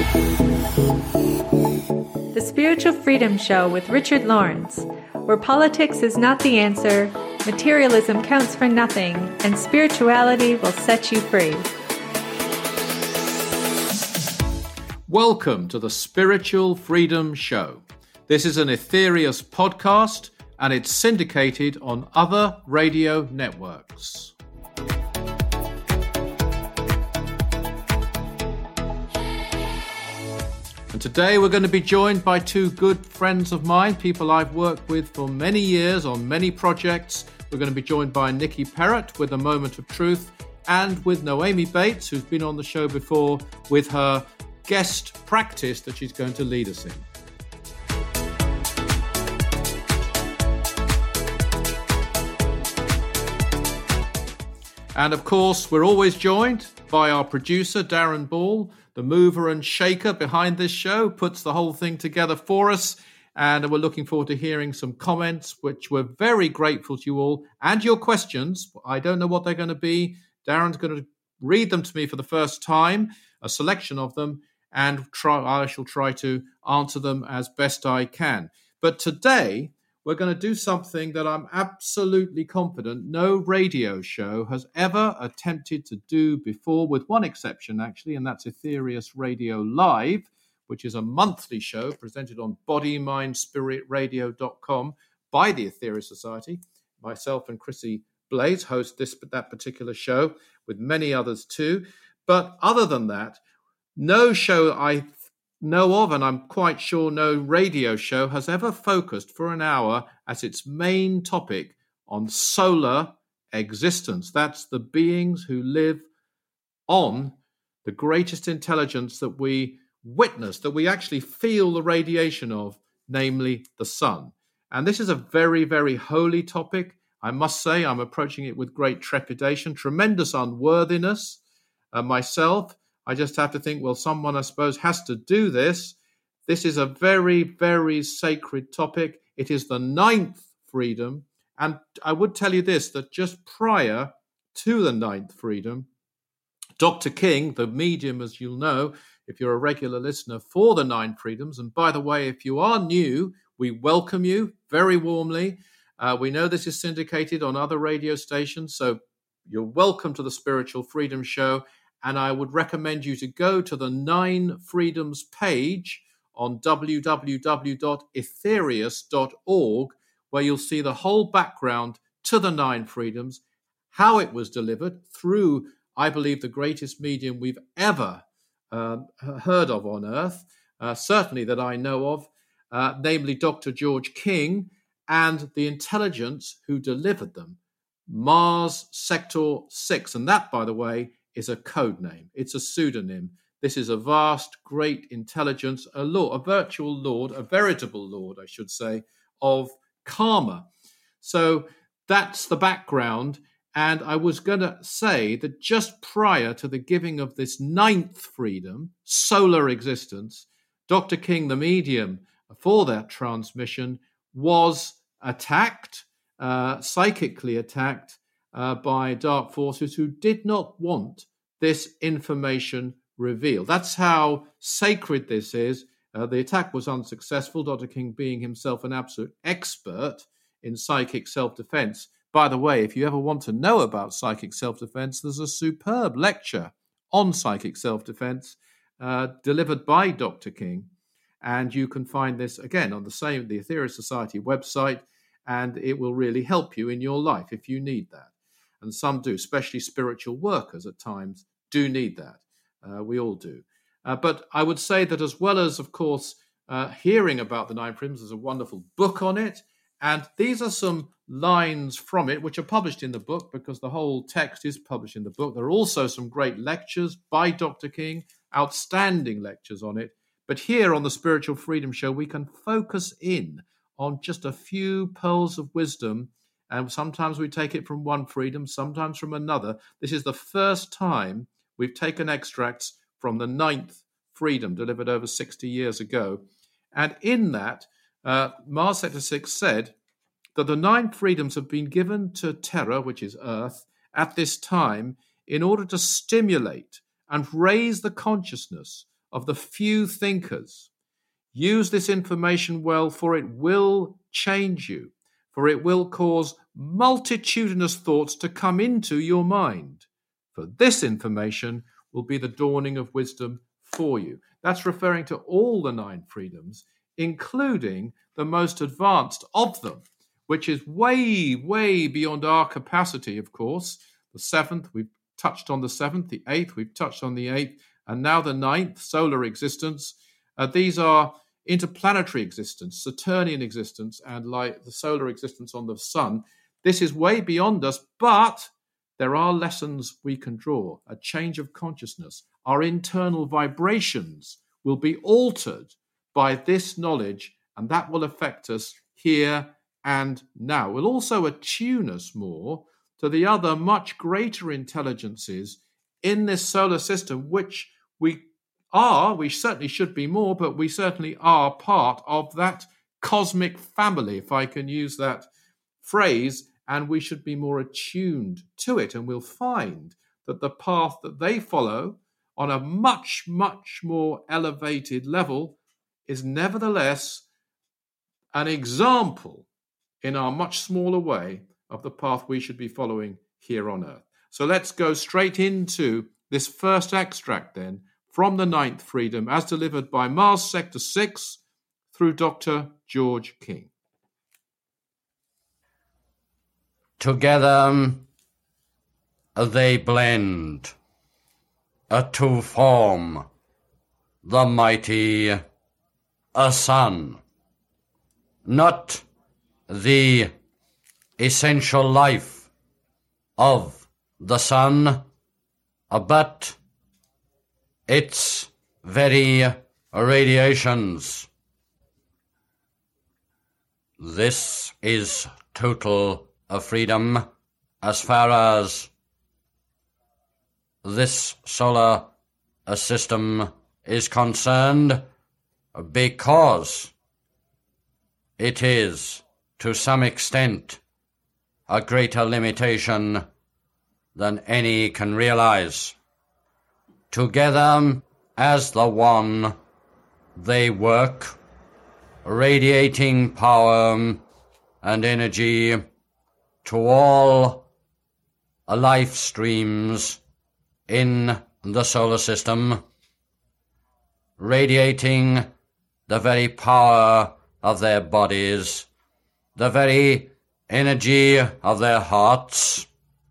The Spiritual Freedom Show with Richard Lawrence, where politics is not the answer, materialism counts for nothing, and spirituality will set you free. Welcome to the Spiritual Freedom Show. This is an Aetherius podcast, and it's syndicated on other radio networks. And today we're going to be joined by two good friends of mine, people I've worked with for many years on many projects. We're going to be joined by Nikki Perrott with A Moment of Truth, and with Noemi Bates, who's been on the show before, with her guest practice that she's going to lead us in. And of course, we're always joined by our producer, Darren Ball, the mover and shaker behind this show, puts the whole thing together for us. And we're looking forward to hearing some comments, which we're very grateful to you all, and your questions. I don't know what they're going to be. Darren's going to read them to me for the first time, a selection of them, and I shall try to answer them as best I can. But today, we're going to do something that I'm absolutely confident no radio show has ever attempted to do before, with one exception, actually, and that's Aetherius Radio Live, which is a monthly show presented on bodymindspiritradio.com by the Aetherius Society. Myself and Chrissy Blaze host that particular show, with many others too. But other than that, no show I know of, and I'm quite sure no radio show has ever focused for an hour as its main topic on solar existence. That's the beings who live on the greatest intelligence that we witness, that we actually feel the radiation of, namely the sun. And this is a very, very holy topic. I must say I'm approaching it with great trepidation, tremendous unworthiness. Myself, I just have to think, well, someone, I suppose, has to do this. This is a very, very sacred topic. It is the ninth freedom. And I would tell you this, that just prior to the ninth freedom, Dr. King, the medium, as you'll know, if you're a regular listener for the nine freedoms, and by the way, if you are new, we welcome you very warmly. We know this is syndicated on other radio stations, so you're welcome to the Spiritual Freedom Show. And I would recommend you to go to the Nine Freedoms page on www.aetherius.org, where you'll see the whole background to the Nine Freedoms, how it was delivered through, I believe, the greatest medium we've ever heard of on Earth, certainly that I know of, namely Dr. George King, and the intelligence who delivered them, Mars Sector 6. And that, by the way, is a code name. It's a pseudonym. This is a vast, great intelligence, a virtual lord, a veritable lord, I should say, of karma. So that's the background. And I was going to say that just prior to the giving of this ninth freedom, solar existence, Dr. King, the medium for that transmission, was attacked, psychically attacked, by dark forces who did not want this information revealed. That's how sacred this is. The attack was unsuccessful, Dr. King being himself an absolute expert in psychic self-defense. By the way, if you ever want to know about psychic self-defense, there's a superb lecture on psychic self-defense delivered by Dr. King. And you can find this, again, on the Aetherius Society website, and it will really help you in your life if you need that. And some do, especially spiritual workers at times do need that. We all do. But I would say that as well as, of course, hearing about the Nine Freedoms, there's a wonderful book on it. And these are some lines from it, which are published in the book because the whole text is published in the book. There are also some great lectures by Dr. King, outstanding lectures on it. But here on the Spiritual Freedom Show, we can focus in on just a few pearls of wisdom. And sometimes we take it from one freedom, sometimes from another. This is the first time we've taken extracts from the ninth freedom delivered over 60 years ago. And in that, Mars Sector 6 said that the nine freedoms have been given to Terra, which is Earth, at this time in order to stimulate and raise the consciousness of the few thinkers. Use this information well, for it will change you, for it will cause multitudinous thoughts to come into your mind. For this information will be the dawning of wisdom for you. That's referring to all the 9 freedoms, including the most advanced of them, which is way, way beyond our capacity, of course. The 7th, we've touched on the 7th, the 8th, we've touched on the 8th, and now the 9th, solar existence. These are interplanetary existence, Saturnian existence, and like the solar existence on the sun. This is way beyond us, but there are lessons we can draw, a change of consciousness. Our internal vibrations will be altered by this knowledge, and that will affect us here and now. It will also attune us more to the other much greater intelligences in this solar system, which we certainly should be more, but we certainly are part of that cosmic family, if I can use that phrase, and we should be more attuned to it. And we'll find that the path that they follow on a much, much more elevated level is nevertheless an example in our much smaller way of the path we should be following here on Earth. So let's go straight into this first extract then from the 9th freedom as delivered by Mars Sector 6 through Dr. George King. Together they blend to form the mighty sun, not the essential life of the sun, but its very radiations. This is total freedom as far as this solar system is concerned, because it is to some extent a greater limitation than any can realize. Together as the one, they work, radiating power and energy to all life streams in the solar system, radiating the very power of their bodies, the very energy of their hearts.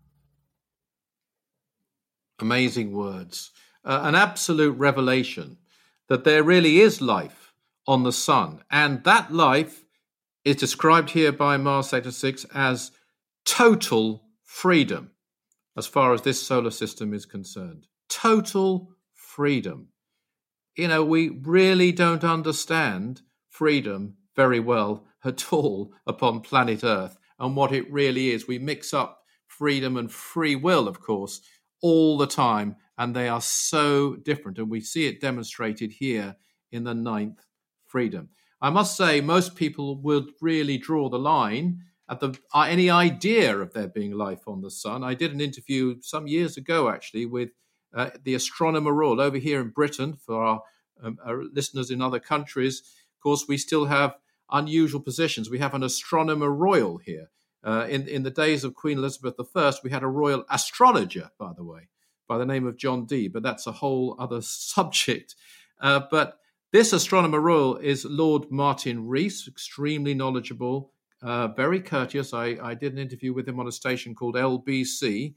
Amazing words. An absolute revelation that there really is life on the sun. And that life is described here by Mars Sector 6 as total freedom as far as this solar system is concerned. Total freedom. You know, we really don't understand freedom very well at all upon planet Earth and what it really is. We mix up freedom and free will, of course, all the time, and they are so different. And we see it demonstrated here in the 9th freedom. I must say, most people would really draw the line at any idea of there being life on the sun. I did an interview some years ago, actually, with the Astronomer Royal over here in Britain. For our listeners in other countries, of course, we still have unusual positions. We have an Astronomer Royal here. In the days of Queen Elizabeth I, we had a royal astrologer, by the way, by the name of John Dee, but that's a whole other subject. But this Astronomer Royal is Lord Martin Rees, extremely knowledgeable, very courteous. I did an interview with him on a station called LBC,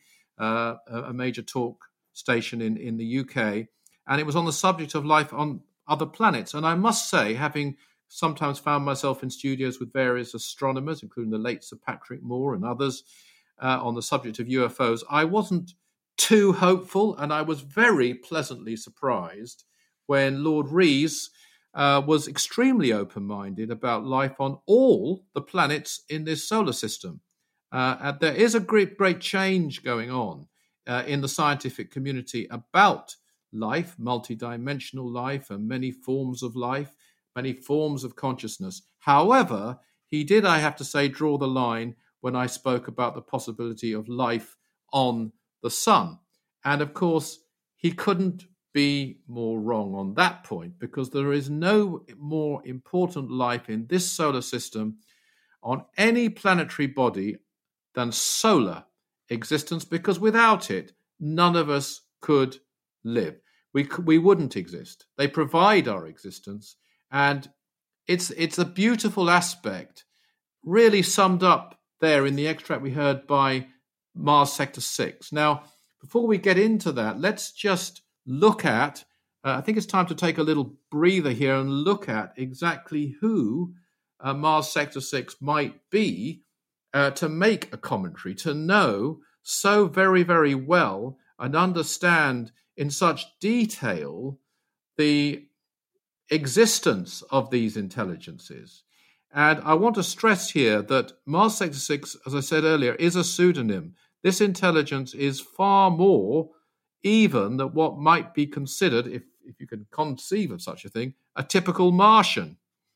a major talk station in the UK, and it was on the subject of life on other planets. And I must say, having sometimes found myself in studios with various astronomers, including the late Sir Patrick Moore and others, on the subject of UFOs, I wasn't too hopeful, and I was very pleasantly surprised when Lord Rees was extremely open-minded about life on all the planets in this solar system. And there is a great change going on in the scientific community about life, multidimensional life, and many forms of life, many forms of consciousness. However, he did, I have to say, draw the line when I spoke about the possibility of life on the sun. And of course, he couldn't be more wrong on that point, because there is no more important life in this solar system on any planetary body than solar existence, because without it, none of us could live. We wouldn't exist. They provide our existence, and it's a beautiful aspect, really summed up there in the extract we heard by Mars Sector 6. Now, before we get into that, let's just look at, I think it's time to take a little breather here and look at exactly who Mars Sector 6 might be, to make a commentary, to know so very, very well and understand in such detail the existence of these intelligences. And I want to stress here that Mars Sector 6, as I said earlier, is a pseudonym. This intelligence is far more even than what might be considered, if you can conceive of such a thing, a typical Martian.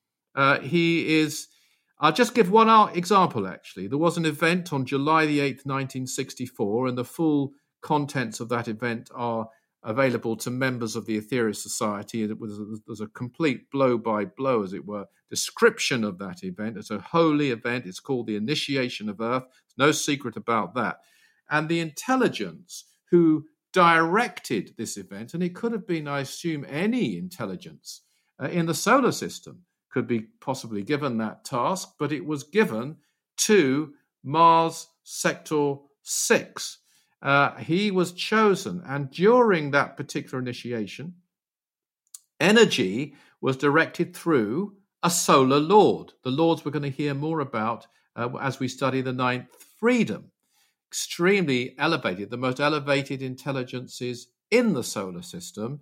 He is, I'll just give one example, actually. There was an event on July the 8th, 1964, and the full contents of that event are available to members of the Aetherius Society. There's a complete blow-by-blow, as it were, description of that event. It's a holy event. It's called the Initiation of Earth. There's no secret about that. And the intelligence who directed this event, and it could have been, I assume, any intelligence in the solar system could be possibly given that task, but it was given to Mars Sector 6. He was chosen, and during that particular initiation, energy was directed through a solar lord. The lords we're going to hear more about as we study the ninth freedom. Extremely elevated, the most elevated intelligences in the solar system.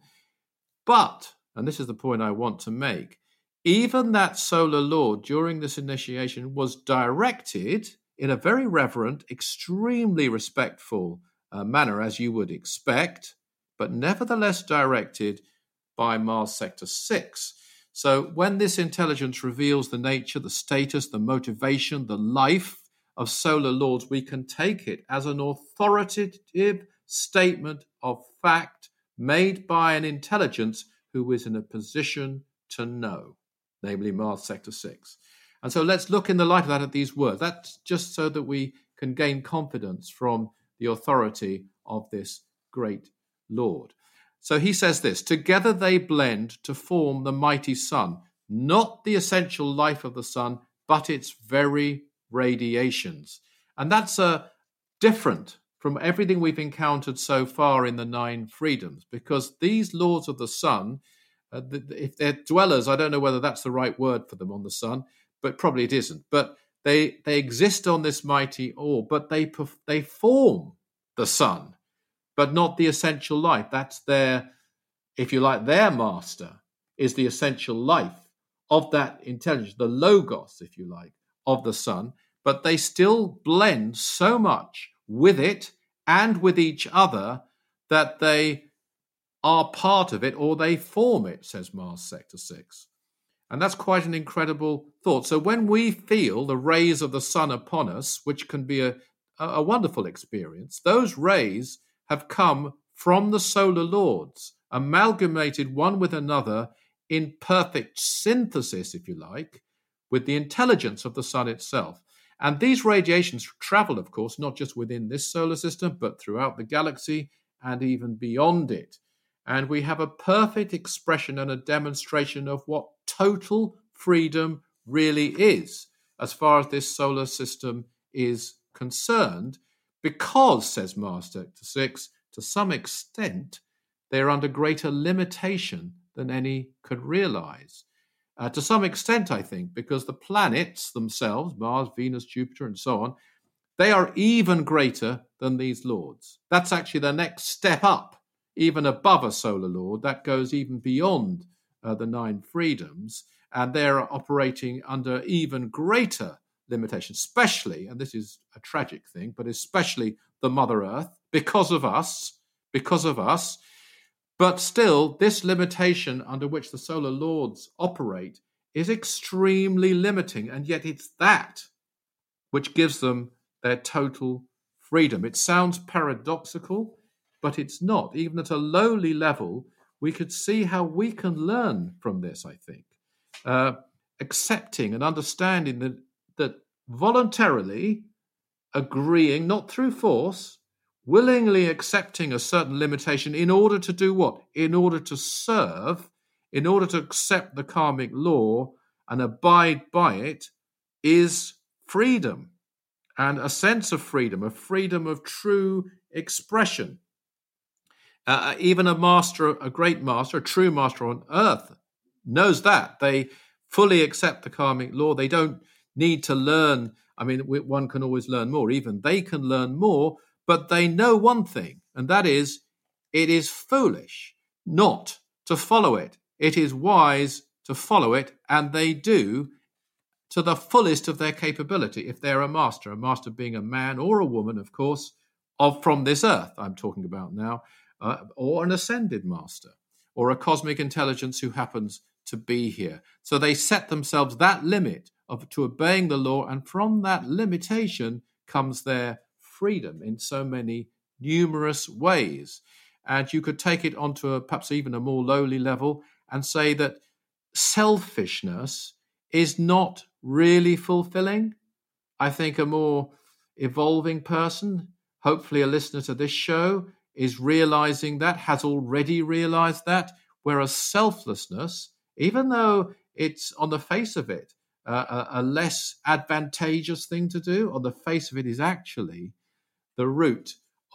But, and this is the point I want to make, even that solar lord during this initiation was directed in a very reverent, extremely respectful manner, as you would expect, but nevertheless directed by Mars Sector 6. So when this intelligence reveals the nature, the status, the motivation, the life of solar lords, we can take it as an authoritative statement of fact made by an intelligence who is in a position to know, namely Mars Sector 6. And so let's look in the light of that at these words. That's just so that we can gain confidence from the authority of this great Lord. So he says this: together they blend to form the mighty sun, not the essential life of the sun, but its very radiations. And that's different from everything we've encountered so far in the nine freedoms, because these lords of the sun, if they're dwellers, I don't know whether that's the right word for them on the sun, but probably it isn't. But they exist on this mighty orb, but they form the sun, but not the essential life. That's their, if you like, their master is the essential life of that intelligence, the logos, if you like, of the sun, but they still blend so much with it and with each other that they are part of it, or they form it, says Mars Sector 6. And that's quite an incredible thought. So when we feel the rays of the sun upon us, which can be a wonderful experience, those rays have come from the solar lords, amalgamated one with another in perfect synthesis, if you like, with the intelligence of the sun itself. And these radiations travel, of course, not just within this solar system, but throughout the galaxy and even beyond it. And we have a perfect expression and a demonstration of what total freedom really is, as far as this solar system is concerned, because, says Mars Sector 6, to some extent, they're under greater limitation than any could realize. To some extent, I think, because the planets themselves, Mars, Venus, Jupiter, and so on, they are even greater than these lords. That's actually the next step up, even above a solar lord. That goes even beyond the nine freedoms, and they're operating under even greater limitations, especially, and this is a tragic thing, but especially the Mother Earth, because of us. But still, this limitation under which the solar lords operate is extremely limiting, and yet it's that which gives them their total freedom. It sounds paradoxical, but it's not. Even at a lowly level, we could see how we can learn from this, I think. Accepting and understanding that voluntarily agreeing, not through force, willingly accepting a certain limitation in order to do what? In order to serve, in order to accept the karmic law and abide by it, is freedom, and a sense of freedom of true expression. Even a great master, a true master on earth, knows that. They fully accept the karmic law. They don't need to learn. I mean, one can always learn more. Even they can learn more, but they know one thing, and that is, it is foolish not to follow it. It is wise to follow it, and they do to the fullest of their capability. If they're a master being a man or a woman, of course, from this earth I'm talking about now, or an ascended master, or a cosmic intelligence who happens to be here. So they set themselves that limit to obeying the law, and from that limitation comes their freedom in so many numerous ways. And you could take it onto perhaps even a more lowly level and say that selfishness is not really fulfilling. I think a more evolving person, hopefully a listener to this show, is realizing that, has already realized that, whereas selflessness, even though it's on the face of it a less advantageous thing to do, on the face of it is actually the route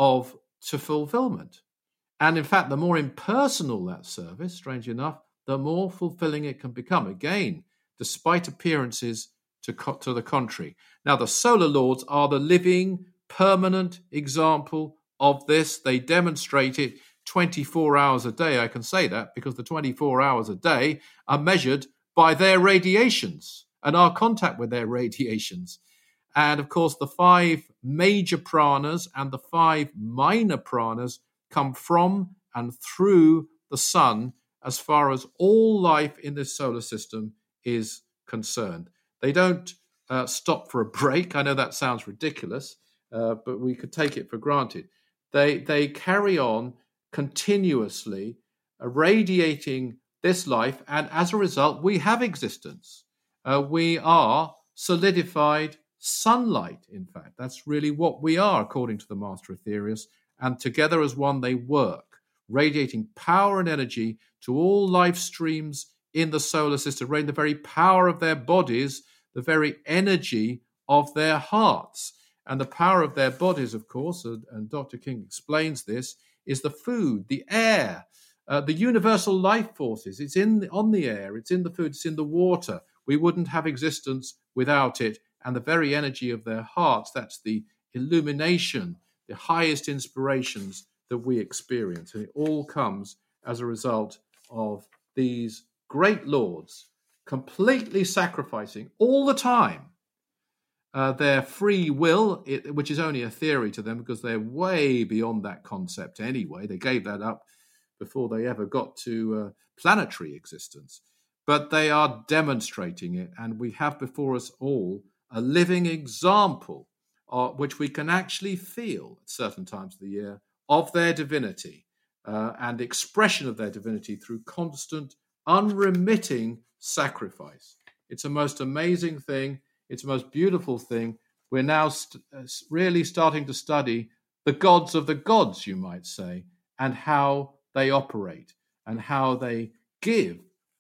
to fulfillment. And in fact, the more impersonal that service, strange enough, the more fulfilling it can become. Again, despite appearances to the contrary. Now, the solar lords are the living, permanent example of this. They demonstrate it 24 hours a day. I can say that because the 24 hours a day are measured by their radiations and our contact with their radiations. And of course, the 5 major pranas and the 5 minor pranas come from and through the sun as far as all life in this solar system is concerned. They don't stop for a break. I know that sounds ridiculous, but we could take it for granted. They carry on continuously radiating this life, and as a result, we have existence. We are solidified sunlight, in fact. That's really what we are, according to the Master Aetherius, and together as one they work, radiating power and energy to all life streams in the solar system, radiating the very power of their bodies, the very energy of their hearts. And the power of their bodies, of course, and Dr. King explains this, is the food, the air, the universal life forces. It's on the air, it's in the food, it's in the water. We wouldn't have existence without it. And the very energy of their hearts, that's the illumination, the highest inspirations that we experience. And it all comes as a result of these great lords completely sacrificing all the time their free will, which is only a theory to them because they're way beyond that concept anyway. They gave that up before they ever got to planetary existence. But they are demonstrating it, and we have before us all a living example which we can actually feel at certain times of the year of their divinity and expression of their divinity through constant, unremitting sacrifice. It's a most amazing thing. It's a most beautiful thing. We're now really starting to study the gods of the gods, you might say, and how they operate and how they give,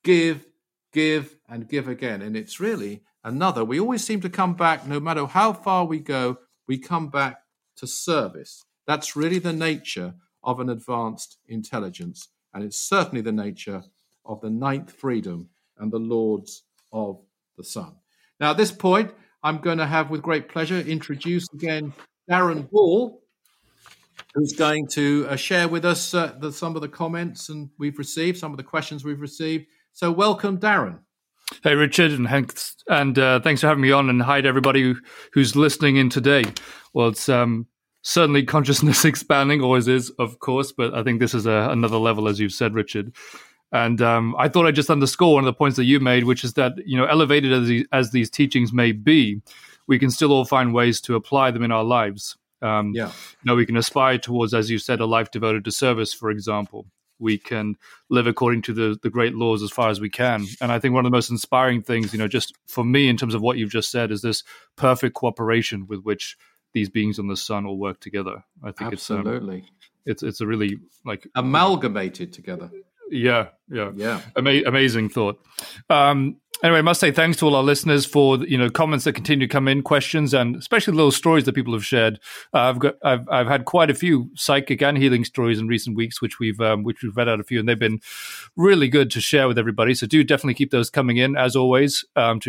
and give again. And it's really we always seem to come back, no matter how far we go, we come back to service. That's really the nature of an advanced intelligence. And it's certainly the nature of the 9th freedom and the Lords of the Sun. Now, at this point, I'm going to have, with great pleasure, introduce again Darren Ball, who's going to share with us some of the comments we've received, some of the questions we've received. So welcome, Darren. Hey, Richard, and thanks for having me on, and hi to everybody who's listening in today. Well, it's certainly consciousness expanding, always is, of course, but I think this is another level, as you've said, Richard. And I thought I'd just underscore one of the points that you made, which is that, elevated as these teachings may be, we can still all find ways to apply them in our lives. We can aspire towards, as you said, a life devoted to service, for example. we can live according to the great laws as far as we can. And I think one of the most inspiring things, just for me in terms of what you've just said, is this perfect cooperation with which these beings on the sun all work together. I think absolutely. It's a really amalgamated together. Yeah. Amazing thought. Anyway, I must say thanks to all our listeners for comments that continue to come in, questions, and especially little stories that people have shared. I've had quite a few psychic and healing stories in recent weeks, which we've read out a few, and they've been really good to share with everybody. So do definitely keep those coming in, as always, to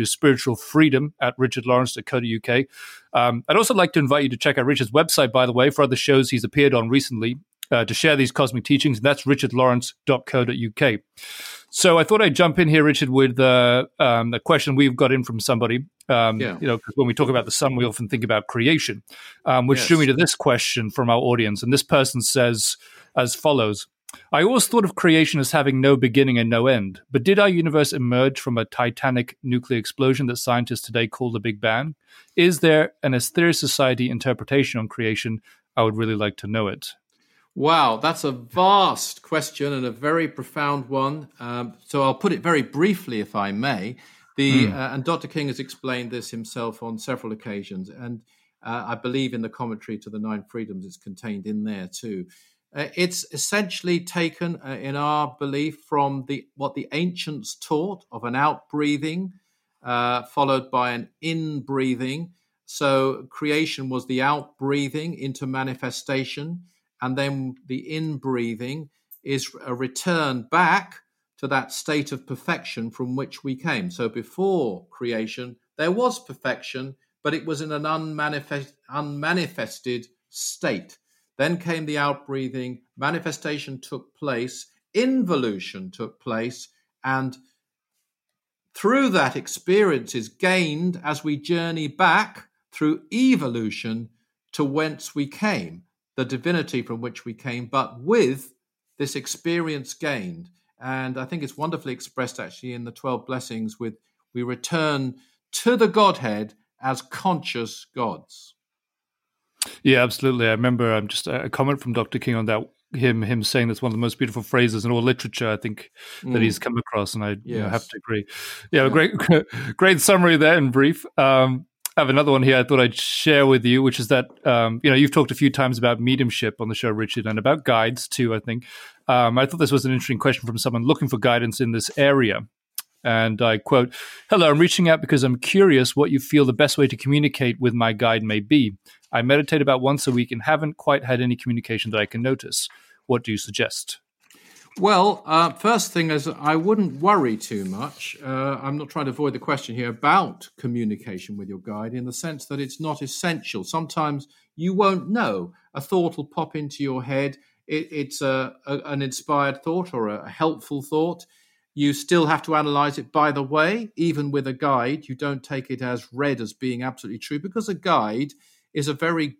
spiritualfreedom@richardlawrence.co.uk. I'd also like to invite you to check out Richard's website, by the way, for other shows he's appeared on recently, to share these cosmic teachings. And that's richardlawrence.co.uk. So I thought I'd jump in here, Richard, with a question we've got in from somebody. Because when we talk about the sun, we often think about creation, which drew me to this question from our audience. And this person says as follows: I always thought of creation as having no beginning and no end, but did our universe emerge from a titanic nuclear explosion that scientists today call the Big Bang? Is there an Aetherius Society interpretation on creation? I would really like to know it. Wow, that's a vast question and a very profound one. So I'll put it very briefly, if I may. And Dr. King has explained this himself on several occasions, and I believe in the commentary to the Nine Freedoms it's contained in there too. It's essentially taken, in our belief, from what the ancients taught of an out-breathing followed by an in-breathing. So creation was the out-breathing into manifestation, and then the in-breathing is a return back to that state of perfection from which we came. So before creation, there was perfection, but it was in an unmanifested state. Then came the out-breathing, manifestation took place, involution took place, and through that experience is gained as we journey back through evolution to whence we came, the divinity from which we came, but with this experience gained. And I think it's wonderfully expressed actually in the 12 blessings with we return to the Godhead as conscious gods. Yeah, absolutely. I remember just a comment from Dr. King on that, him saying that's one of the most beautiful phrases in all literature, I think, that he's come across, and I have to agree. Yeah, great summary there in brief. I have another one here I thought I'd share with you, which is that, you've talked a few times about mediumship on the show, Richard, and about guides too, I think. I thought this was an interesting question from someone looking for guidance in this area. And I quote, "Hello, I'm reaching out because I'm curious what you feel the best way to communicate with my guide may be. I meditate about once a week and haven't quite had any communication that I can notice. What do you suggest?" Well, first thing is I wouldn't worry too much. I'm not trying to avoid the question here about communication with your guide in the sense that it's not essential. Sometimes you won't know. A thought will pop into your head. It's an inspired thought or a helpful thought. You still have to analyze it. By the way, even with a guide, you don't take it as read as being absolutely true, because a guide is a very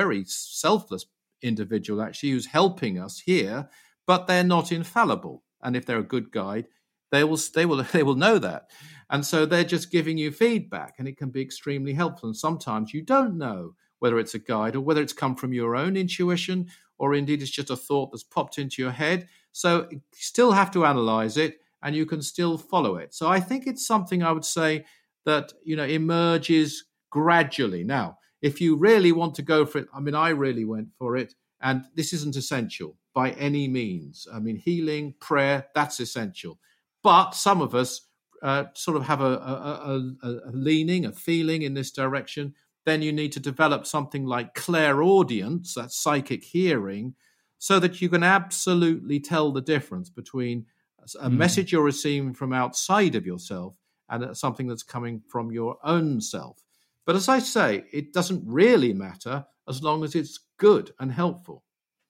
selfless individual, actually, who's helping us here. But they're not infallible, and if they're a good guide, they will know that, and so they're just giving you feedback, and it can be extremely helpful. And sometimes you don't know whether it's a guide or whether it's come from your own intuition, or indeed it's just a thought that's popped into your head. So you still have to analyze it, and you can still follow it. So I think it's something I would say that emerges gradually. Now, if you really want to go for it, I really went for it, and this isn't essential by any means. Healing, prayer, that's essential. But some of us sort of have a leaning, a feeling in this direction. Then you need to develop something like clairaudience, that's psychic hearing, so that you can absolutely tell the difference between a message you're receiving from outside of yourself and something that's coming from your own self. But as I say, it doesn't really matter as long as it's good and helpful.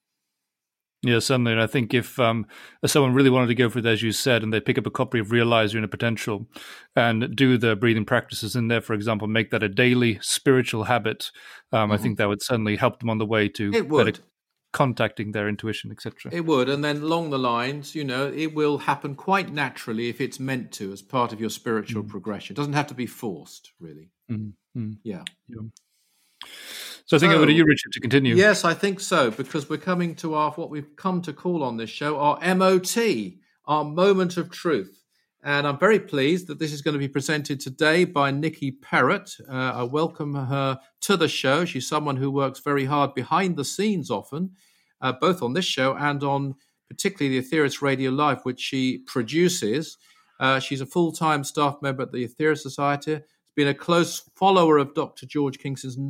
Yeah, certainly. And I think if someone really wanted to go for it, as you said, and they pick up a copy of Realize Your Inner Potential and do the breathing practices in there, for example, make that a daily spiritual habit, I think that would certainly help them on the way to better contacting their intuition, etc. It would. And then along the lines, it will happen quite naturally if it's meant to as part of your spiritual progression. It doesn't have to be forced, really. Mm-hmm. Yeah. So I think over to you, Richard, to continue. Yes, I think so, because we're coming to what we've come to call on this show, our MOT, our Moment of Truth. And I'm very pleased that this is going to be presented today by Nikki Perrott. I welcome her to the show. She's someone who works very hard behind the scenes often, both on this show and on particularly the Aetherius Radio Live, which she produces. She's a full-time staff member at the Aetherius Society. Been a close follower of Dr. George King since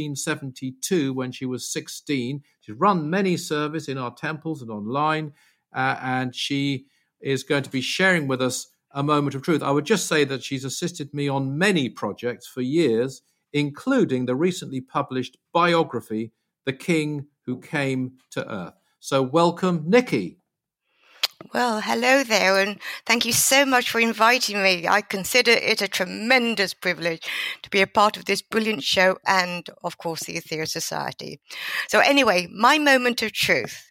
1972 when she was 16. She's run many services in our temples and online, and she is going to be sharing with us a moment of truth. I would just say that she's assisted me on many projects for years, including the recently published biography, The King Who Came to Earth. So welcome, Nikki. Well, hello there, and thank you so much for inviting me. I consider it a tremendous privilege to be a part of this brilliant show and, of course, the Aetherius Society. So anyway, my moment of truth.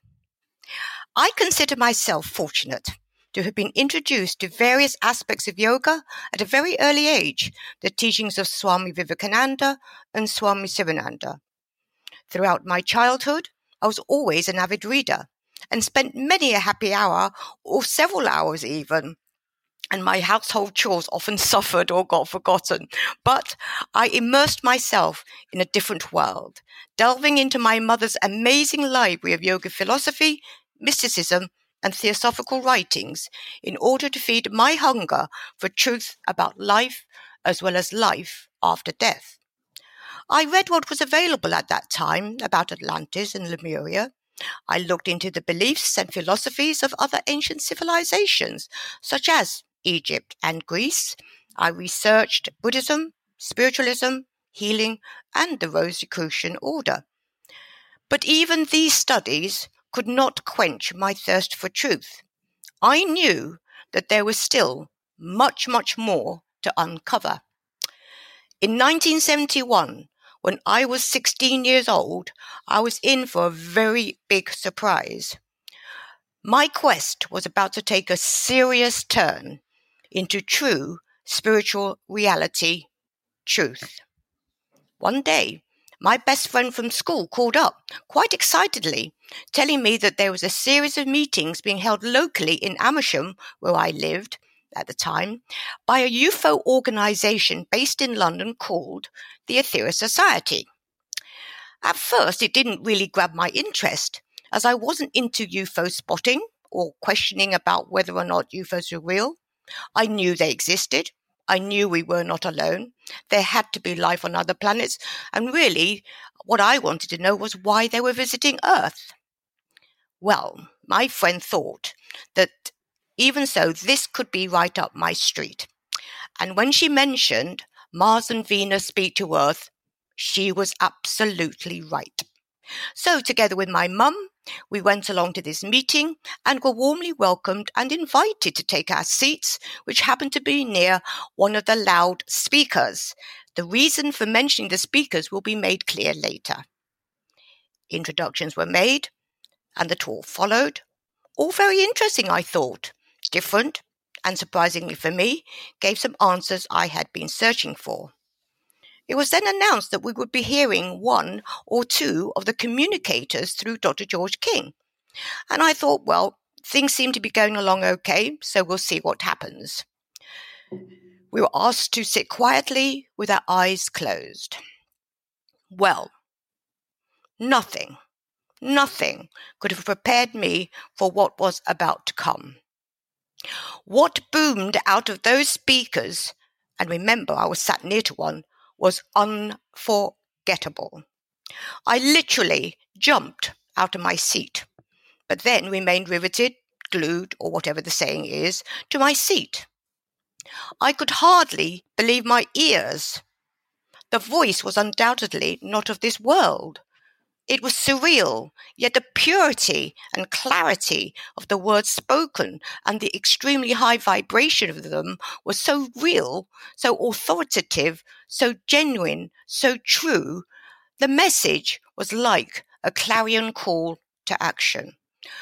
I consider myself fortunate to have been introduced to various aspects of yoga at a very early age, the teachings of Swami Vivekananda and Swami Sivananda. Throughout my childhood, I was always an avid reader and spent many a happy hour, or several hours even, and my household chores often suffered or got forgotten. But I immersed myself in a different world, delving into my mother's amazing library of yoga philosophy, mysticism, and theosophical writings in order to feed my hunger for truth about life as well as life after death. I read what was available at that time about Atlantis and Lemuria. I looked into the beliefs and philosophies of other ancient civilizations, such as Egypt and Greece. I researched Buddhism, spiritualism, healing, and the Rosicrucian order. But even these studies could not quench my thirst for truth. I knew that there was still much, much more to uncover. In 1971, when I was 16 years old, I was in for a very big surprise. My quest was about to take a serious turn into true spiritual reality, truth. One day, my best friend from school called up, quite excitedly, telling me that there was a series of meetings being held locally in Amersham, where I lived at the time, by a UFO organization based in London called the Aetherius Society. At first, it didn't really grab my interest, as I wasn't into UFO spotting or questioning about whether or not UFOs were real. I knew they existed. I knew we were not alone. There had to be life on other planets, and really, what I wanted to know was why they were visiting Earth. Well, my friend thought that even so, this could be right up my street. And when she mentioned Mars and Venus speak to Earth, she was absolutely right. So together with my mum, we went along to this meeting and were warmly welcomed and invited to take our seats, which happened to be near one of the loud speakers. The reason for mentioning the speakers will be made clear later. Introductions were made and the talk followed. All very interesting, I thought. Different, and surprisingly for me, gave some answers I had been searching for. It was then announced that we would be hearing one or two of the communicators through Dr. George King. And I thought, well, things seem to be going along okay, so we'll see what happens. We were asked to sit quietly with our eyes closed. Well, nothing could have prepared me for what was about to come. What boomed out of those speakers, and remember I was sat near to one, was unforgettable. I literally jumped out of my seat, but then remained riveted, glued, or whatever the saying is, to my seat. I could hardly believe my ears. The voice was undoubtedly not of this world. It was surreal, yet the purity and clarity of the words spoken and the extremely high vibration of them was so real, so authoritative, so genuine, so true. The message was like a clarion call to action.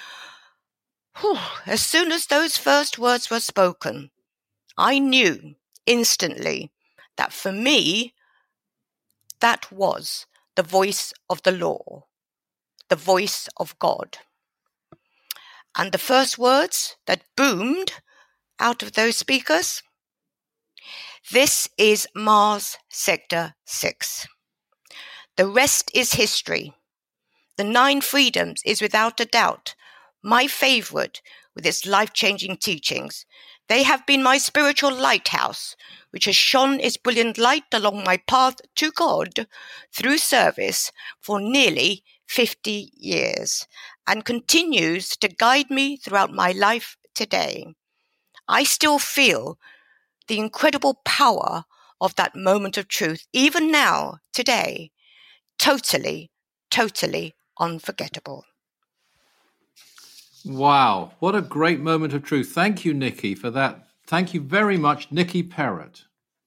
As soon as those first words were spoken, I knew instantly that for me, that was the voice of the law, the voice of God. And the first words that boomed out of those speakers, this is Mars Sector 6. The rest is history. The 9 Freedoms is without a doubt my favorite with its life-changing teachings. They have been my spiritual lighthouse, which has shone its brilliant light along my path to God through service for nearly 50 years and continues to guide me throughout my life today. I still feel the incredible power of that moment of truth, even now, today. Totally, totally unforgettable. Wow, what a great moment of truth. Thank you, Nikki, for that. Thank you very much, Nikki Parrott.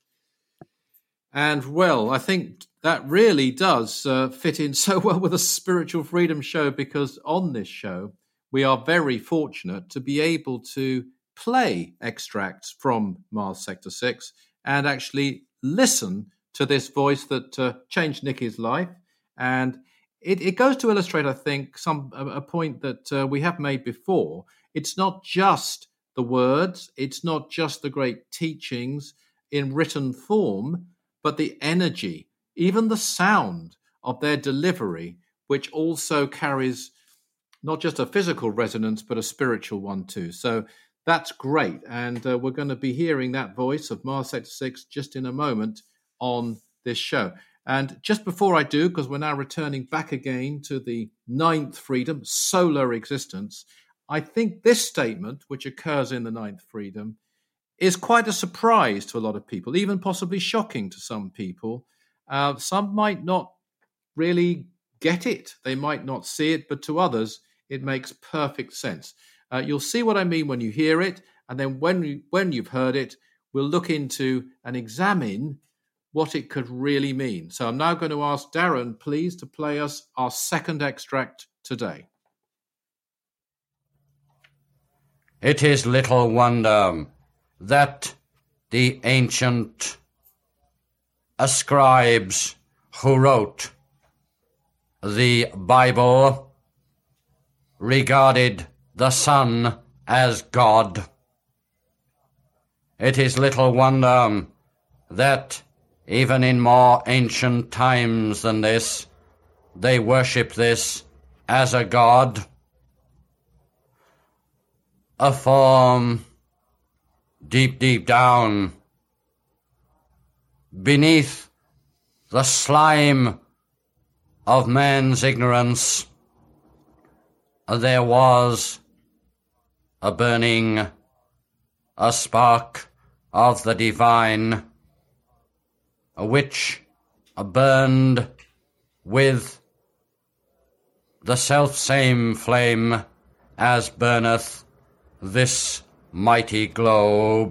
And, well, I think that really does fit in so well with a Spiritual Freedom show, because on this show, we are very fortunate to be able to play extracts from Mars Sector 6 and actually listen to this voice that changed Nikki's life. And it goes to illustrate, I think, a point that we have made before. It's not just the words, it's not just the great teachings in written form, but the energy, even the sound of their delivery, which also carries not just a physical resonance, but a spiritual one too. So that's great. And we're going to be hearing that voice of Mars Sector 6 just in a moment on this show. And just before I do, because we're now returning back again to the 9th freedom, solar existence, I think this statement, which occurs in the 9th freedom, is quite a surprise to a lot of people, even possibly shocking to some people. Some might not really get it. They might not see it, but to others, it makes perfect sense. You'll see what I mean when you hear it. And then when you've heard it, we'll look into and examine what it could really mean. So I'm now going to ask Darren, please, to play us our second extract today. It is little wonder that the ancient scribes who wrote the Bible regarded the Son as God. It is little wonder that even in more ancient times than this, they worship this as a god, a form deep, deep down beneath the slime of man's ignorance. There was a burning, a spark of the divine, which burned with the selfsame flame as burneth this mighty globe.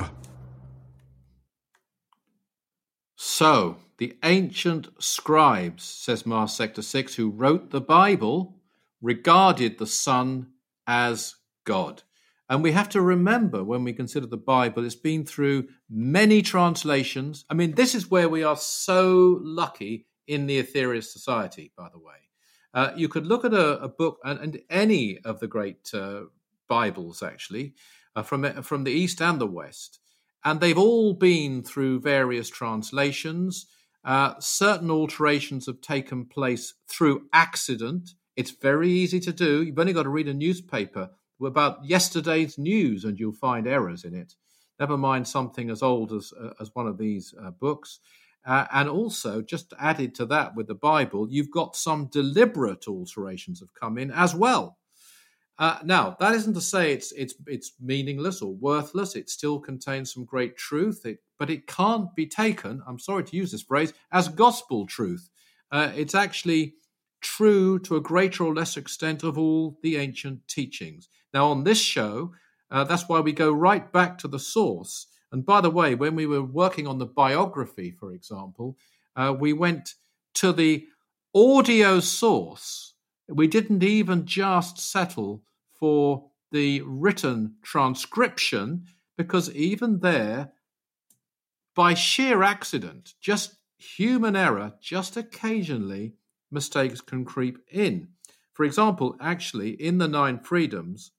So, the ancient scribes, says Mars Sector 6, who wrote the Bible, regarded the Son as God. And we have to remember, when we consider the Bible, it's been through many translations. I mean, this is where we are so lucky in the Aetherius Society, by the way. You could look at a book, and any of the great Bibles, actually, from the East and the West, and they've all been through various translations. Certain alterations have taken place through accident. It's very easy to do. You've only got to read a newspaper about yesterday's news and you'll find errors in it. Never mind something as old as one of these books. And also, just added to that with the Bible, you've got some deliberate alterations have come in as well. Now, that isn't to say it's meaningless or worthless. It still contains some great truth, but it can't be taken, I'm sorry to use this phrase, as gospel truth. It's actually true to a greater or lesser extent of all the ancient teachings. Now, on this show, that's why we go right back to the source. And by the way, when we were working on the biography, for example, we went to the audio source. We didn't even just settle for the written transcription, because even there, by sheer accident, just human error, just occasionally, mistakes can creep in. For example, actually, in the 9 Freedoms,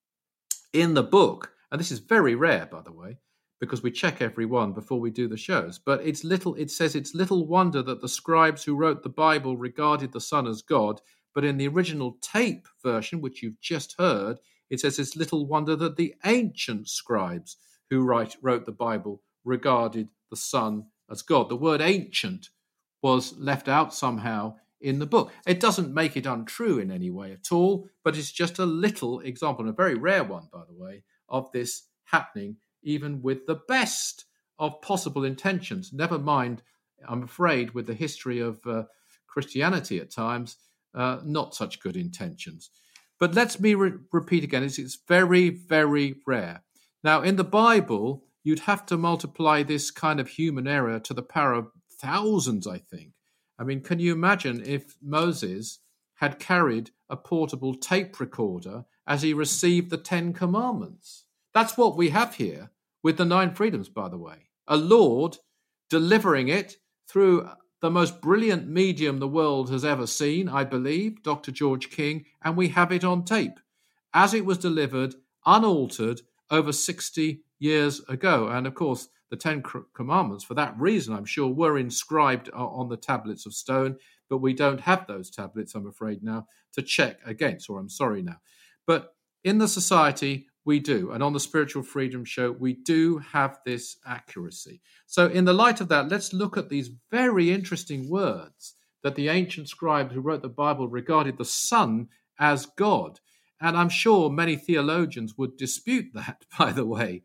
in the book, and this is very rare, by the way, because we check every one before we do the shows, but it says it's little wonder that the scribes who wrote the Bible regarded the Son as God, but in the original tape version, which you've just heard, it says it's little wonder that the ancient scribes who wrote the Bible regarded the Son as God. The word ancient was left out somehow in the book. It doesn't make it untrue in any way at all, but it's just a little example, and a very rare one, by the way, of this happening, even with the best of possible intentions. Never mind, I'm afraid, with the history of Christianity at times, not such good intentions. But let me repeat again, it's very, very rare. Now, in the Bible, you'd have to multiply this kind of human error to the power of thousands, I think. I mean, can you imagine if Moses had carried a portable tape recorder as he received the 10 Commandments? That's what we have here with the 9 Freedoms, by the way. A Lord delivering it through the most brilliant medium the world has ever seen, I believe, Dr. George King, and we have it on tape, as it was delivered, unaltered, over 60 years ago. And of course, the 10 Commandments, for that reason, I'm sure, were inscribed on the tablets of stone, but we don't have those tablets, I'm afraid, now to check against, or I'm sorry now. But in the society, we do. And on the Spiritual Freedom Show, we do have this accuracy. So in the light of that, let's look at these very interesting words that the ancient scribes who wrote the Bible regarded the Son as God. And I'm sure many theologians would dispute that, by the way.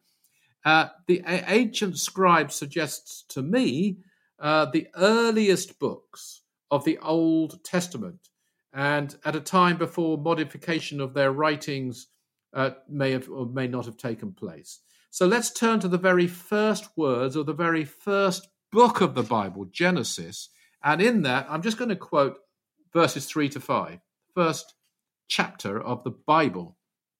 The ancient scribes suggests to me the earliest books of the Old Testament, and at a time before modification of their writings may have or may not have taken place. So let's turn to the very first words of the very first book of the Bible, Genesis. And in that, I'm just going to quote verses 3 to 5, first chapter of the Bible.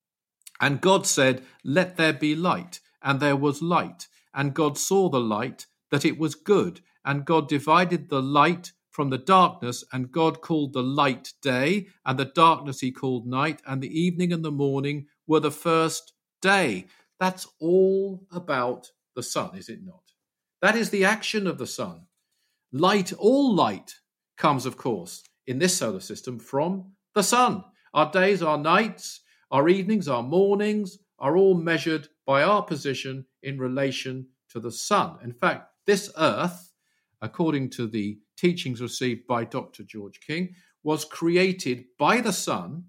And God said, "Let there be light." And there was light. And God saw the light, that it was good. And God divided the light from the darkness. And God called the light day, and the darkness he called night. And the evening and the morning were the first day. That's all about the sun, is it not? That is the action of the sun. Light, all light, comes, of course, in this solar system from the sun. Our days, our nights, our evenings, our mornings are all measured by our position in relation to the sun. In fact, this earth, according to the teachings received by Dr. George King, was created by the sun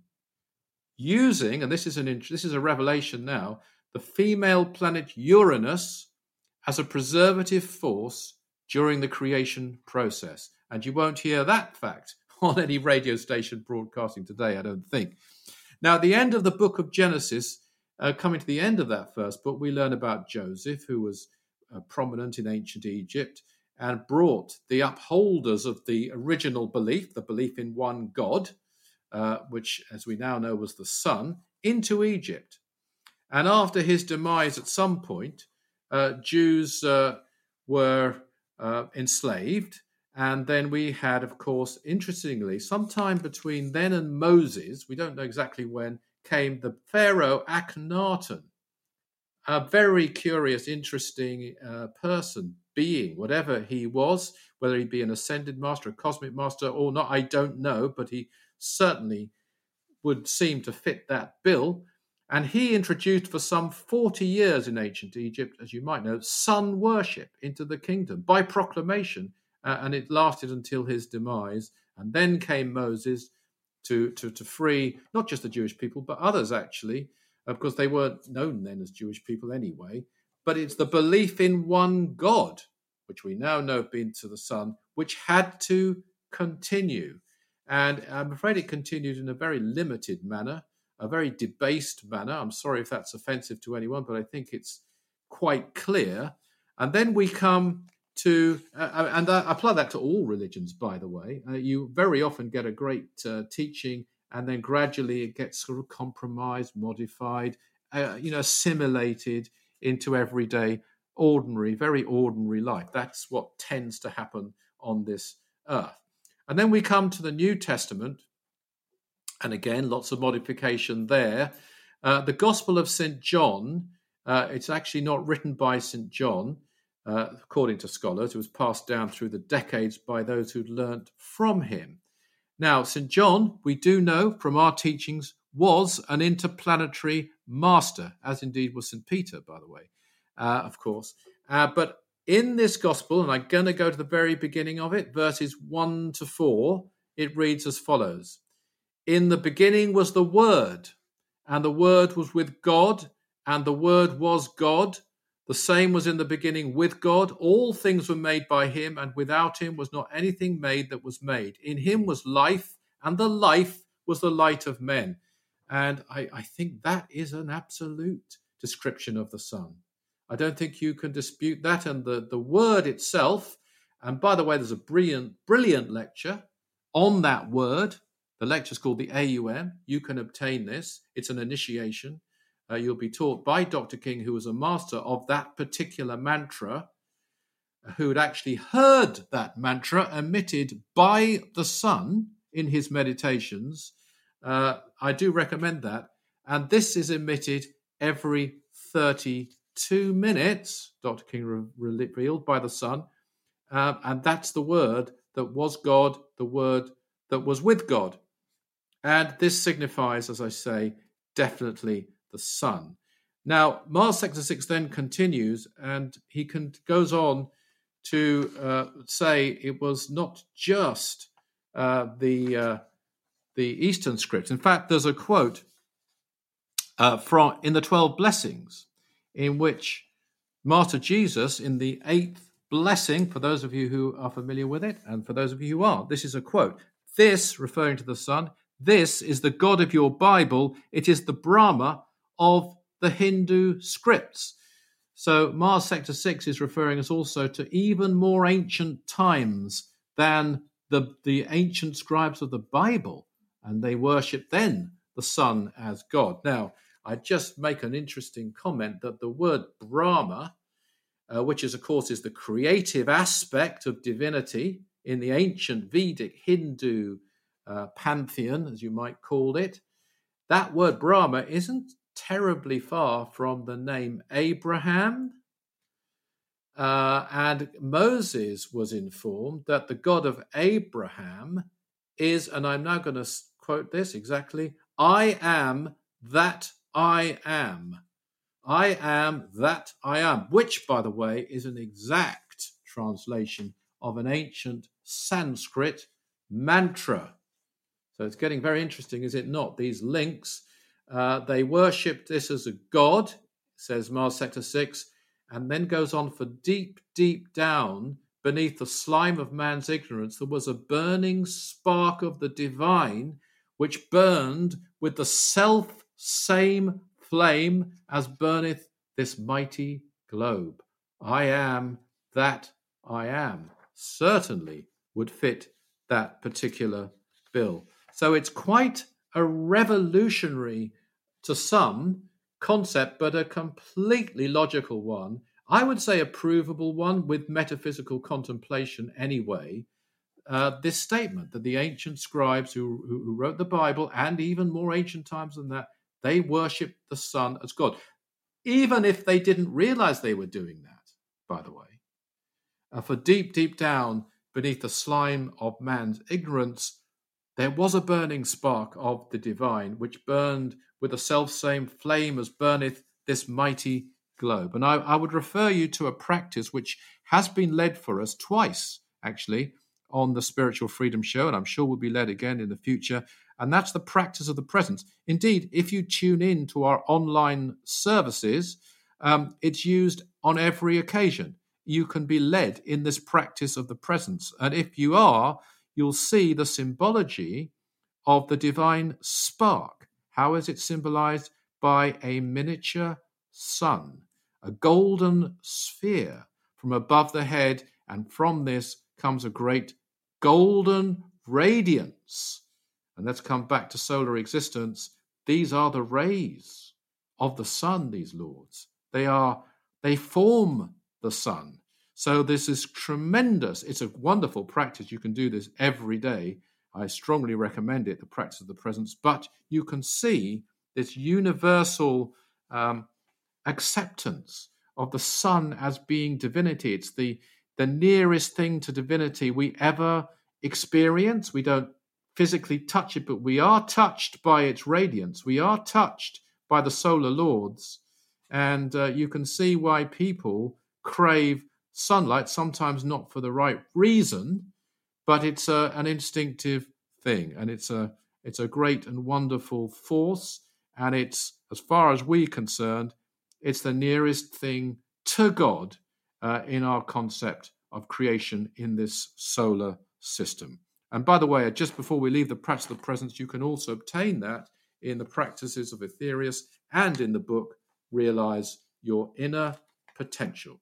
using, and this is a revelation now, the female planet Uranus as a preservative force during the creation process. And you won't hear that fact on any radio station broadcasting today, I don't think. Now, at the end of the book of Genesis, coming to the end of that first book, we learn about Joseph, who was prominent in ancient Egypt and brought the upholders of the original belief, the belief in one God, which, as we now know, was the sun, into Egypt. And after his demise at some point, Jews were enslaved. And then we had, of course, interestingly, sometime between then and Moses, we don't know exactly when, came the Pharaoh Akhenaten, a very curious, interesting person, being, whatever he was, whether he be an ascended master, a cosmic master or not, I don't know, but he certainly would seem to fit that bill. And he introduced for some 40 years in ancient Egypt, as you might know, sun worship into the kingdom by proclamation, and it lasted until his demise. And then came Moses to free not just the Jewish people, but others actually, because they weren't known then as Jewish people anyway. But it's the belief in one God, which we now know being to the Son, which had to continue. And I'm afraid it continued in a very limited manner, a very debased manner. I'm sorry if that's offensive to anyone, but I think it's quite clear. And then we come to, and I apply that to all religions, by the way. You very often get a great teaching, and then gradually it gets sort of compromised, modified, assimilated into everyday, ordinary, very ordinary life. That's what tends to happen on this earth. And then we come to the New Testament, and again, lots of modification there. The Gospel of St. John, it's actually not written by St. John, according to scholars. It was passed down through the decades by those who'd learnt from him. Now, St. John, we do know from our teachings, was an interplanetary master, as indeed was St. Peter, by the way, of course. But in this Gospel, and I'm going to go to the very beginning of it, verses 1 to 4, it reads as follows. In the beginning was the Word, and the Word was with God, and the Word was God. The same was in the beginning with God. All things were made by him, and without him was not anything made that was made. In him was life, and the life was the light of men. And I think that is an absolute description of the Son. I don't think you can dispute that. And the word itself, and by the way, there's a brilliant lecture on that word. The lecture is called the AUM. You can obtain this. It's an initiation. You'll be taught by Dr. King, who was a master of that particular mantra, who had actually heard that mantra emitted by the Son in his meditations. I do recommend that. And this is emitted every 32 minutes, Dr. King revealed, by the Son. And that's the Word that was God, the Word that was with God. And this signifies, as I say, definitely the Son. Now, Mars Sector 6 then continues, and he goes on to say it was not just the Eastern scripts. In fact, there's a quote from in the 12 blessings, in which Master Jesus, in the 8th blessing, for those of you who are familiar with it, and for those of you who aren't, this is a quote. This, referring to the Son, this is the God of your Bible. It is the Brahma of the Hindu scripts. So Mars Sector 6 is referring us also to even more ancient times than the ancient scribes of the Bible, and they worship then the Son as God. Now, I just make an interesting comment that the word Brahma, which is, of course, is the creative aspect of divinity in the ancient Vedic Hindu pantheon, as you might call it, that word Brahma isn't terribly far from the name Abraham. And Moses was informed that the God of Abraham is, and I'm now going to quote this exactly, I am that I am. I am that I am, which, by the way, is an exact translation of an ancient Sanskrit mantra. So it's getting very interesting, is it not? These links, they worshipped this as a god, says Mars Sector 6, and then goes on for deep, deep down beneath the slime of man's ignorance, there was a burning spark of the divine which burned with the self-same flame as burneth this mighty globe. I am that I am. Certainly would fit that particular bill. So it's quite a revolutionary, to some, concept, but a completely logical one. I would say a provable one with metaphysical contemplation anyway. This statement that the ancient scribes who wrote the Bible, and even more ancient times than that, they worshipped the Son as God, even if they didn't realize they were doing that, by the way. For deep, deep down beneath the slime of man's ignorance, there was a burning spark of the divine, which burned with the selfsame flame as burneth this mighty globe. And I would refer you to a practice which has been led for us twice, actually, on the Spiritual Freedom Show, and I'm sure will be led again in the future, and that's the practice of the presence. Indeed, if you tune in to our online services, it's used on every occasion. You can be led in this practice of the presence, and if you are, you'll see the symbology of the divine spark. How is it symbolized? By a miniature sun, a golden sphere from above the head, and from this comes a great golden radiance. And let's come back to solar existence. These are the rays of the sun, these lords. They form the sun. So this is tremendous. It's a wonderful practice. You can do this every day. I strongly recommend it, the practice of the presence. But you can see this universal acceptance of the Son as being divinity. It's the nearest thing to divinity we ever experience. We don't physically touch it, but we are touched by its radiance. We are touched by the solar lords. And you can see why people crave sunlight, sometimes not for the right reason, but it's an instinctive thing. And it's a great and wonderful force. And it's, as far as we're concerned, it's the nearest thing to God in our concept of creation in this solar system. And by the way, just before we leave the practice of the presence, you can also obtain that in the practices of Aetherius and in the book, Realize Your Inner Potential.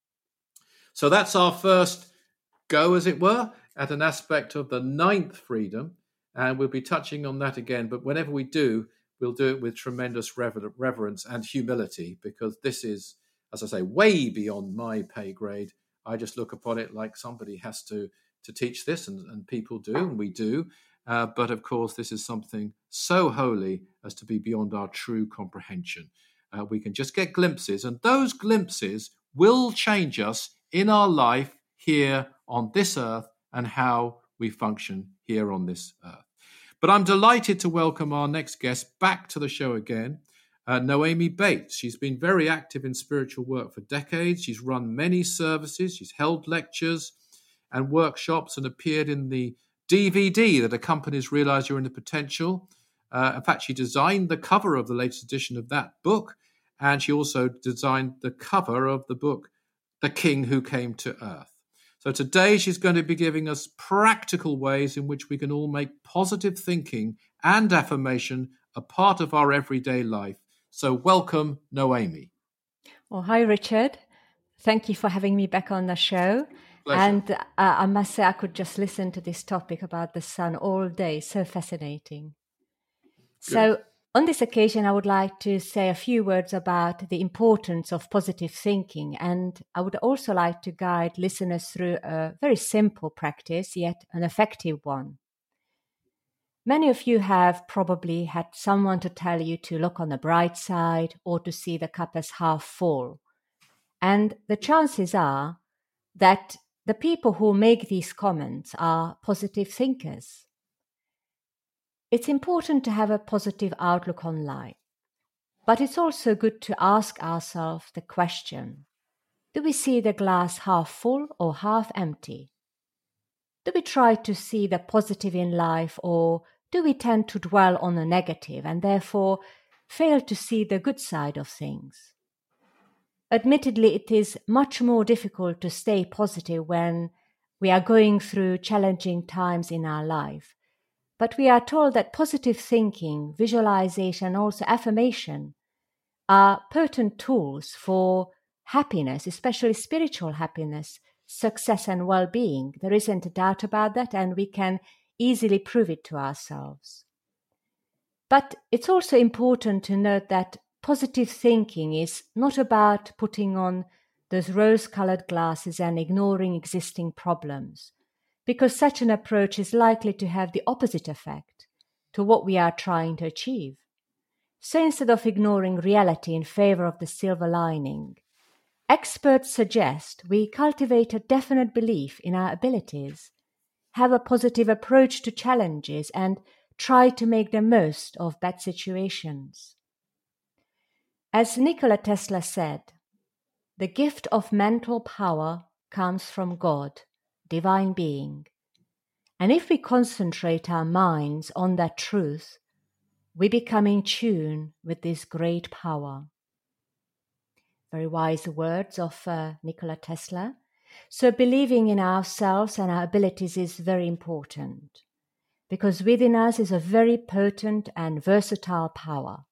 So that's our first go, as it were, at an aspect of the ninth freedom. And we'll be touching on that again. But whenever we do, we'll do it with tremendous reverence and humility, because this is, as I say, way beyond my pay grade. I just look upon it like somebody has to teach this, and people do, and we do. But of course, this is something so holy as to be beyond our true comprehension. We can just get glimpses, and those glimpses will change us in our life here on this earth and how we function here on this earth. But I'm delighted to welcome our next guest back to the show again, Noemi Bates. She's been very active in spiritual work for decades. She's run many services. She's held lectures and workshops and appeared in the DVD that accompanies Realize Your Inner Potential. In fact, she designed the cover of the latest edition of that book, and she also designed the cover of the book, The King Who Came to Earth. So today she's going to be giving us practical ways in which we can all make positive thinking and affirmation a part of our everyday life. So welcome, Noemi. Well, hi, Richard. Thank you for having me back on the show. Pleasure. And I must say, I could just listen to this topic about the sun all day. So fascinating. Good. So on this occasion, I would like to say a few words about the importance of positive thinking. And I would also like to guide listeners through a very simple practice, yet an effective one. Many of you have probably had someone to tell you to look on the bright side or to see the cup as half full. And the chances are that the people who make these comments are positive thinkers. It's important to have a positive outlook on life, but it's also good to ask ourselves the question, do we see the glass half full or half empty? Do we try to see the positive in life, or do we tend to dwell on the negative and therefore fail to see the good side of things? Admittedly, it is much more difficult to stay positive when we are going through challenging times in our life. But we are told that positive thinking, visualization, and also affirmation are potent tools for happiness, especially spiritual happiness, success, and well-being. There isn't a doubt about that, and we can easily prove it to ourselves. But it's also important to note that positive thinking is not about putting on those rose-colored glasses and ignoring existing problems, because such an approach is likely to have the opposite effect to what we are trying to achieve. So instead of ignoring reality in favor of the silver lining, experts suggest we cultivate a definite belief in our abilities, have a positive approach to challenges, and try to make the most of bad situations. As Nikola Tesla said, the gift of mental power comes from God, divine being. And if we concentrate our minds on that truth, we become in tune with this great power. Very wise words of Nikola Tesla. So believing in ourselves and our abilities is very important, because within us is a very potent and versatile power.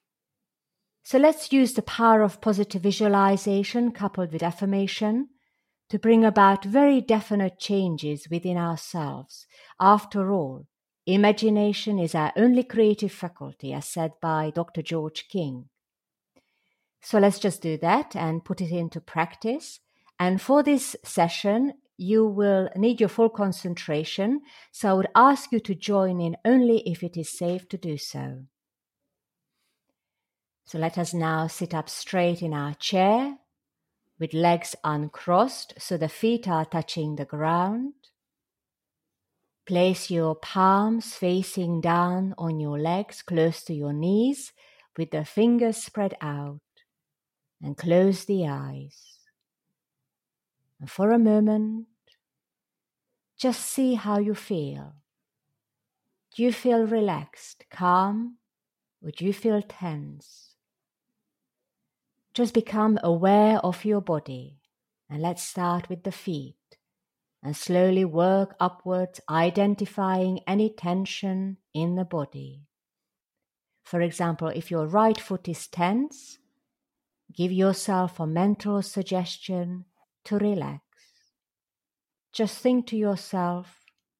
So let's use the power of positive visualization coupled with affirmation to bring about very definite changes within ourselves. After all, imagination is our only creative faculty, as said by Dr. George King. So let's just do that and put it into practice. And for this session, you will need your full concentration, so I would ask you to join in only if it is safe to do so. So let us now sit up straight in our chair, with legs uncrossed so the feet are touching the ground. Place your palms facing down on your legs close to your knees with the fingers spread out, and close the eyes. And for a moment, just see how you feel. Do you feel relaxed, calm, or do you feel tense? Just become aware of your body, and let's start with the feet and slowly work upwards, identifying any tension in the body. For example, if your right foot is tense, give yourself a mental suggestion to relax. Just think to yourself,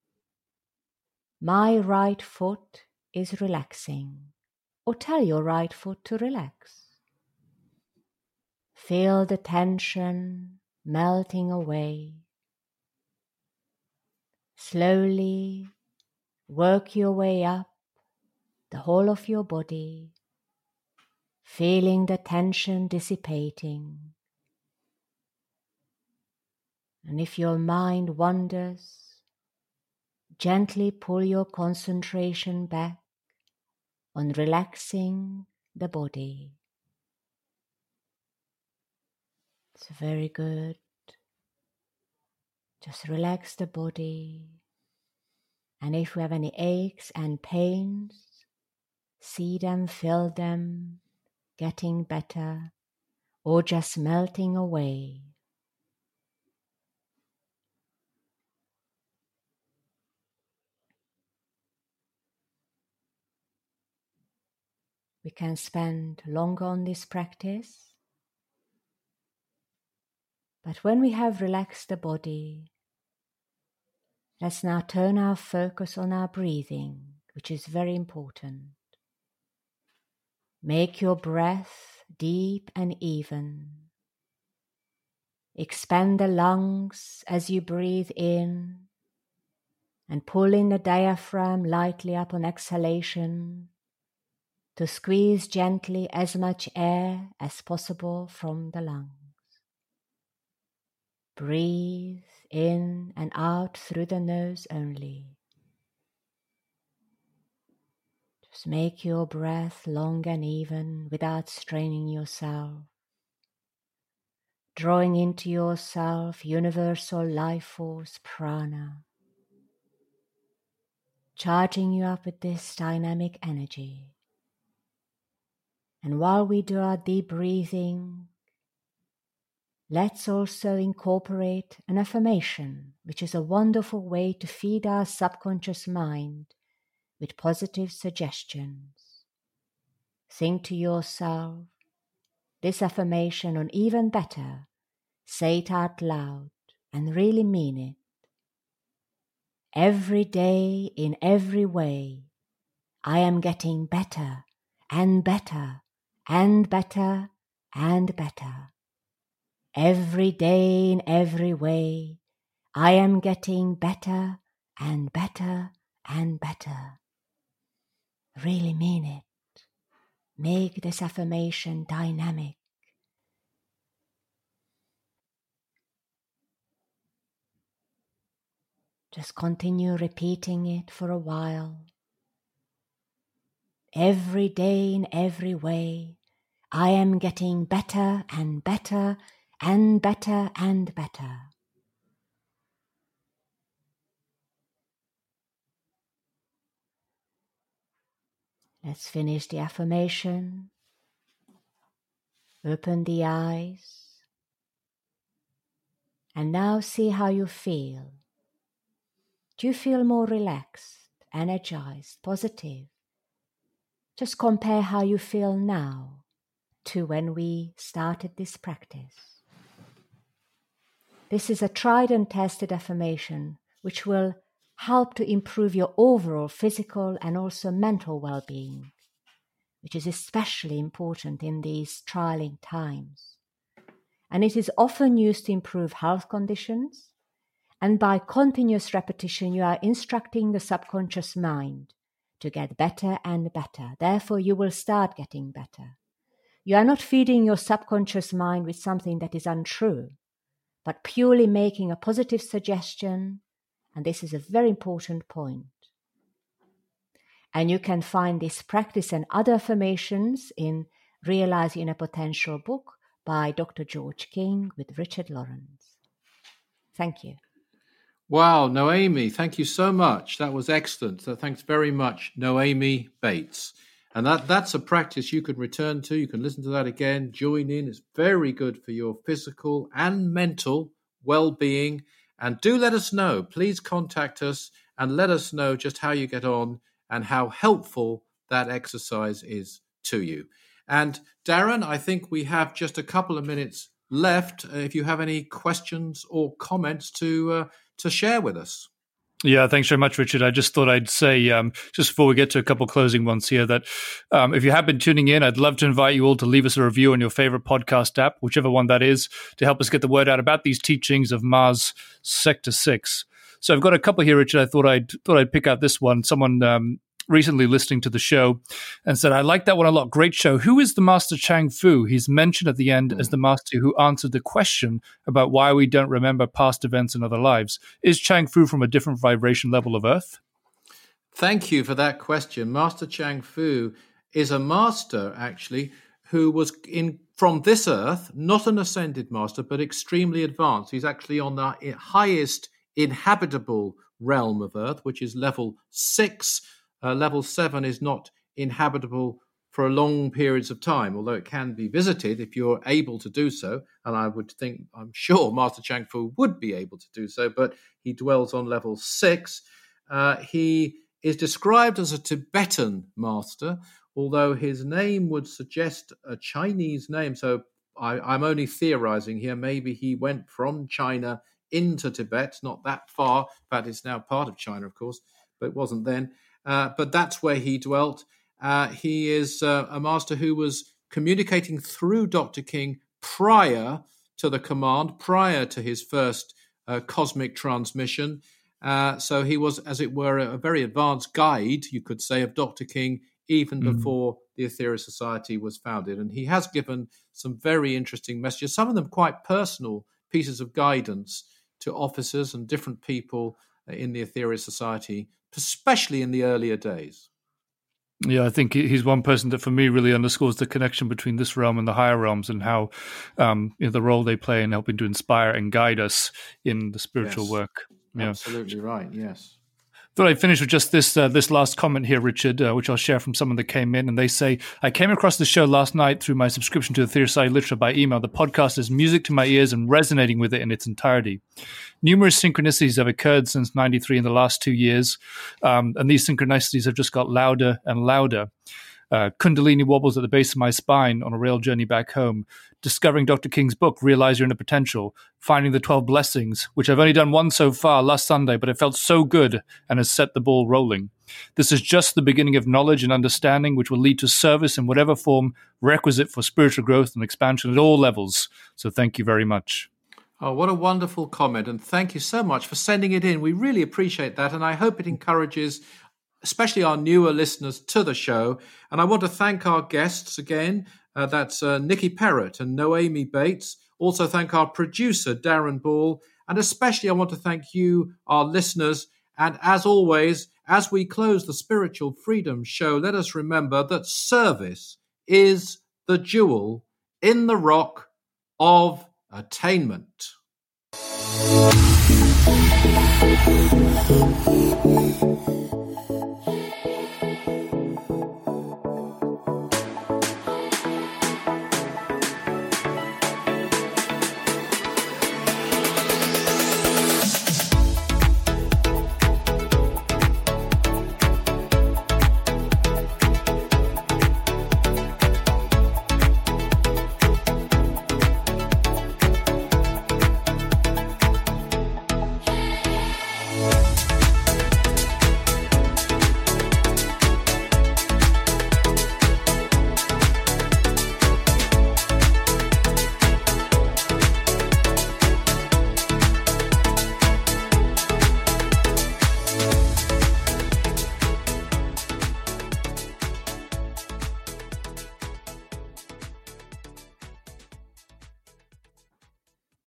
my right foot is relaxing, or tell your right foot to relax. Feel the tension melting away. Slowly work your way up the whole of your body, feeling the tension dissipating. And if your mind wanders, gently pull your concentration back on relaxing the body. It's very good. Just relax the body. And if we have any aches and pains, see them, feel them, getting better, or just melting away. We can spend longer on this practice, but when we have relaxed the body, let's now turn our focus on our breathing, which is very important. Make your breath deep and even. Expand the lungs as you breathe in, and pull in the diaphragm lightly up on exhalation to squeeze gently as much air as possible from the lungs. Breathe in and out through the nose only. Just make your breath long and even without straining yourself. Drawing into yourself universal life force prana. Charging you up with this dynamic energy. And while we do our deep breathing, let's also incorporate an affirmation, which is a wonderful way to feed our subconscious mind with positive suggestions. Think to yourself this affirmation, or even better, say it out loud and really mean it. Every day, in every way, I am getting better and better and better and better. Every day, in every way, I am getting better and better and better. Really mean it. Make this affirmation dynamic. Just continue repeating it for a while. Every day, in every way, I am getting better and better and better and better. Let's finish the affirmation. Open the eyes. And now see how you feel. Do you feel more relaxed, energized, positive? Just compare how you feel now to when we started this practice. This is a tried and tested affirmation which will help to improve your overall physical and also mental well-being, which is especially important in these trialing times. and it is often used to improve health conditions. And by continuous repetition, you are instructing the subconscious mind to get better and better. Therefore, you will start getting better. You are not feeding your subconscious mind with something that is untrue, but purely making a positive suggestion, and this is a very important point. And you can find this practice and other affirmations in Realize Inner Potential book by Dr. George King with Richard Lawrence. Thank you. Wow, Noemi, thank you so much. That was excellent. So thanks very much, Noemi Bates. And that's a practice you can return to. You can listen to that again, join in. It's very good for your physical and mental well-being. And do let us know. Please contact us and let us know just how you get on and how helpful that exercise is to you. And Darren, I think we have just a couple of minutes left. If you have any questions or comments to share with us. Yeah, thanks very much, Richard. I just thought I'd say, just before we get to a couple closing ones here, that if you have been tuning in, I'd love to invite you all to leave us a review on your favorite podcast app, whichever one that is, to help us get the word out about these teachings of Mars Sector 6. So I've got a couple here, Richard. I thought I'd pick out this one. Someone recently listening to the show and said, I like that one a lot. Great show. Who is the Master Chang Fu? He's mentioned at the end as the master who answered the question about why we don't remember past events in other lives. Is Chang Fu from a different vibration level of Earth? Thank you for that question. Master Chang Fu is a master, actually, who was from this Earth, not an ascended master, but extremely advanced. He's actually on the highest inhabitable realm of Earth, which is level 6. Level 7 is not inhabitable for long periods of time, although it can be visited if you're able to do so. And I'm sure Master Chang Fu would be able to do so, but he dwells on level 6. He is described as a Tibetan master, although his name would suggest a Chinese name. So I'm only theorizing here. Maybe he went from China into Tibet, not that far. In fact, it's now part of China, of course, but it wasn't then. But that's where he dwelt. He is a master who was communicating through Dr. King prior to the command, prior to his first cosmic transmission. So he was, as it were, a very advanced guide, you could say, of Dr. King even before the Aetherius Society was founded. And he has given some very interesting messages, some of them quite personal pieces of guidance to officers and different people in the Aetherius Society, especially in the earlier days. Yeah, I think he's one person that, for me, really underscores the connection between this realm and the higher realms, and how the role they play in helping to inspire and guide us in the spiritual work. Yeah. Absolutely right. Yes. Thought I'd finish with just this last comment here, Richard, which I'll share from someone that came in. And they say, I came across the show last night through my subscription to the Aetherius Society Literature by email. The podcast is music to my ears and resonating with it in its entirety. Numerous synchronicities have occurred since 93 in the last 2 years. And these synchronicities have just got louder and louder. Kundalini wobbles at the base of my spine on a rail journey back home, discovering Dr. King's book, Realize Your Inner Potential, finding the 12 blessings, which I've only done one so far last Sunday, but it felt so good and has set the ball rolling. This is just the beginning of knowledge and understanding, which will lead to service in whatever form requisite for spiritual growth and expansion at all levels. So thank you very much. Oh, what a wonderful comment. And thank you so much for sending it in. We really appreciate that. And I hope it encourages especially our newer listeners to the show. And I want to thank our guests again. That's Nikki Perrott and Noemi Bates. Also thank our producer, Darren Ball. And especially I want to thank you, our listeners. And as always, as we close the Spiritual Freedom Show, let us remember that service is the jewel in the rock of attainment.